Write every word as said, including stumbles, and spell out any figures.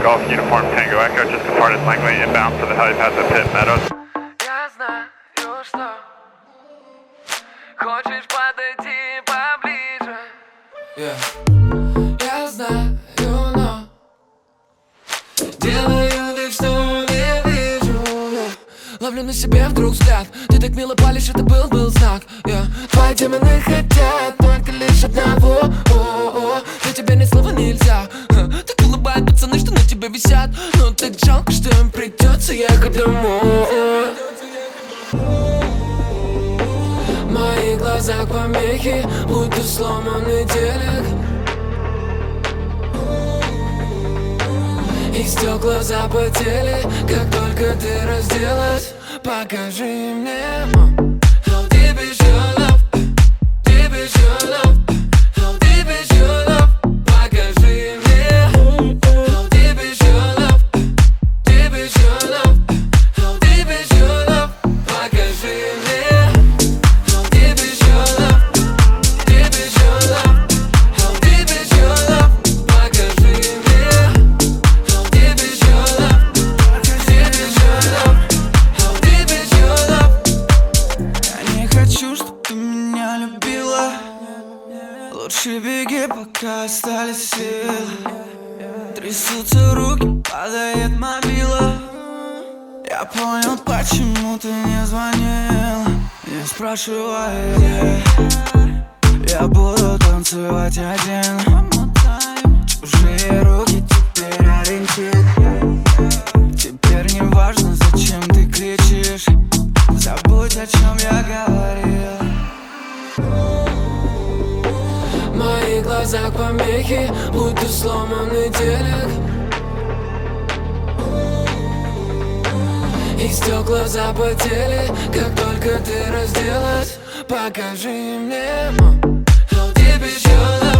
Golf Uniform Tango Echo, just departed Langley, inbound for the helipad at Pitt Meadows. Я знаю, что хочешь подойти поближе. Yeah. Я знаю, но делаю вид, что не вижу. Yeah. Ловлю на себе вдруг взгляд. Ты так мило палишь, это был, был знак. Yeah. Твои демоны хотят только лишь одного. О-о-о. Для тебя ни слова нельзя. Так улыбают пацаны, что на тебе висят. Но так жалко, что им придется ехать домой. Мои глаза помехи, будто сломанный телек. И стекла запотели, как только ты разделась. Покажи мне, how deep is your love, deep is your love, how deep is your love. Покажи мне, how deep is your love, deep is your love, how deep is your love. Покажи мне, how deep is your love, deep is your love, how deep is your love. Покажи мне, how deep is your love, deep is your love, how deep is your love. Я не хочу, чтоб ты меня любила. Лучше беги, пока остались силы. Трясутся руки, падает мобила. Я понял, почему ты не звонил. Не спрашивай, где. Я буду танцевать один. Чужие руки теперь ориентир. Теперь не важно, зачем ты кричишь. Забудь, о чем я говорил. Мои глаза помехи, будто сломанный телек. И стекла запотели, как только ты разделась. Покажи мне, how deep is your love.